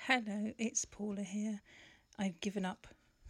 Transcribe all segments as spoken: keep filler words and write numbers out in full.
Hello, it's Paula here. I've given up.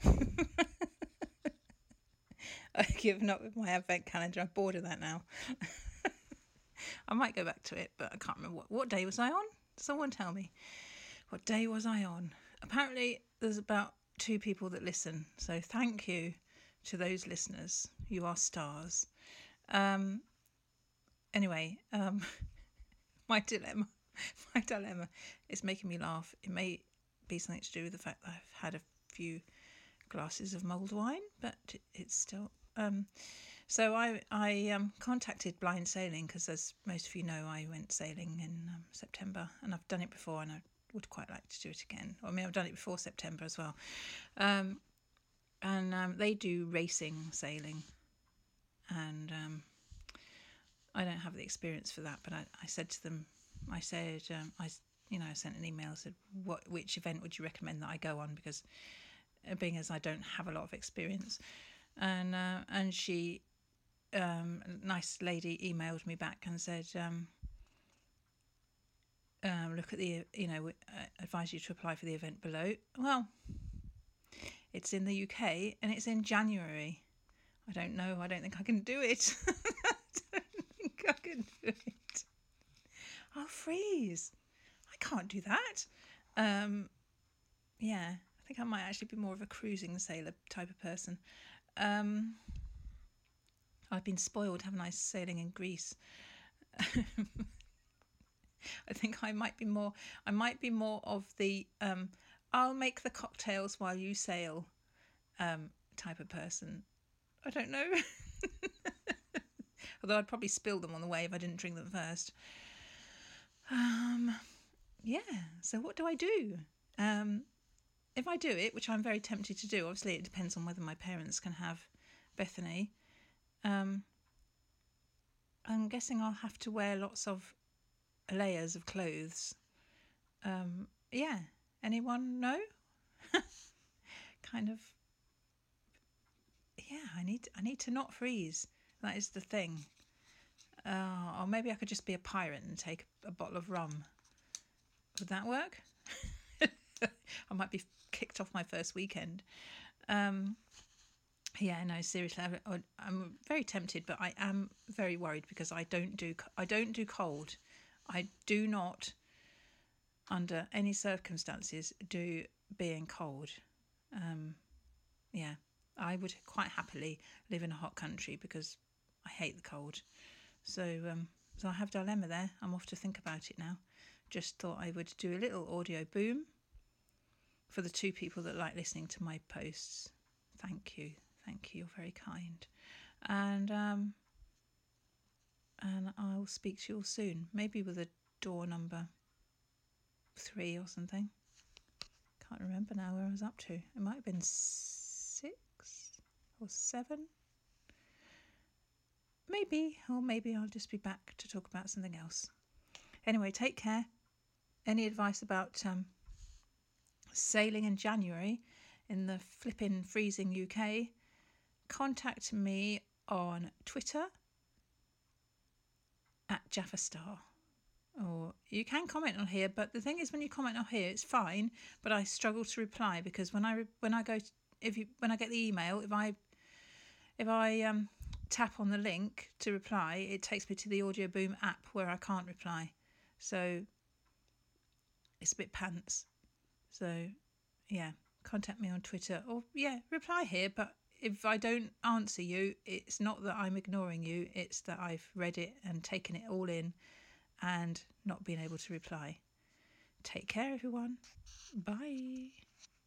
I've given up with my advent calendar. I'm bored of that now. I might go back to it, but I can't remember what, what day was I on? Someone tell me. What day was I on? Apparently there's about two people that listen. So thank you to those listeners. You are stars. Um, anyway, um, my dilemma. My dilemma is making me laugh. It may be something to do with the fact that I've had a few glasses of mulled wine, but it's still... Um, so I I um, contacted Blind Sailing because, as most of you know, I went sailing in um, September, and I've done it before and I would quite like to do it again. I mean, I've done it before September as well. Um, and um, they do racing sailing, and um, I don't have the experience for that, but I, I said to them, I said, um, I, you know, I sent an email, said, what, which event would you recommend that I go on? Because uh, being as I don't have a lot of experience. And uh, and she, um, a nice lady, emailed me back and said, um, um, look at the, you know, uh, advise you to apply for the event below. Well, it's in the U K and it's in January. I don't know. I don't think I can do it. I don't think I can do it. I'll freeze. I can't do that. Um, yeah, I think I might actually be more of a cruising sailor type of person. Um, I've been spoiled, haven't I, sailing in Greece? I think I might be more. I might be more of the um, I'll make the cocktails while you sail um, type of person. I don't know. Although I'd probably spill them on the way if I didn't drink them first. Um, yeah, so what do I do? Um, if I do it, which I'm very tempted to do, obviously it depends on whether my parents can have Bethany. Um, I'm guessing I'll have to wear lots of layers of clothes. Um, yeah, anyone know? Kind of. Yeah, I need I need to not freeze. That is the thing. Uh, or maybe I could just be a pirate and take a bottle of rum. Would that work? I might be kicked off my first weekend. Um, yeah, no, seriously, I, I'm very tempted, but I am very worried because I don't do I don't do cold. I do not, under any circumstances, do being cold. Um, yeah, I would quite happily live in a hot country because I hate the cold. So, um, so I have a dilemma there. I'm off to think about it now. Just thought I would do a little audio boom for the two people that like listening to my posts. Thank you. Thank you. You're very kind. And um, and I'll speak to you all soon. Maybe with a door number three or something. Can't remember now where I was up to. It might have been six or seven. Maybe, or maybe I'll just be back to talk about something else. Anyway, take care. Any advice about um, sailing in January in the flipping freezing U K, contact me on Twitter at Jaffa Star. Or you can comment on here, but the thing is, when you comment on here, it's fine, but I struggle to reply because when I when I go to, if you when I get the email, if I if I um tap on the link to reply, it takes me to the Audio Boom app where I can't reply. So it's a bit pants. So yeah, contact me on Twitter or yeah, reply here. But if I don't answer you, it's not that I'm ignoring you. It's that I've read it and taken it all in and not been able to reply. Take care, everyone. Bye.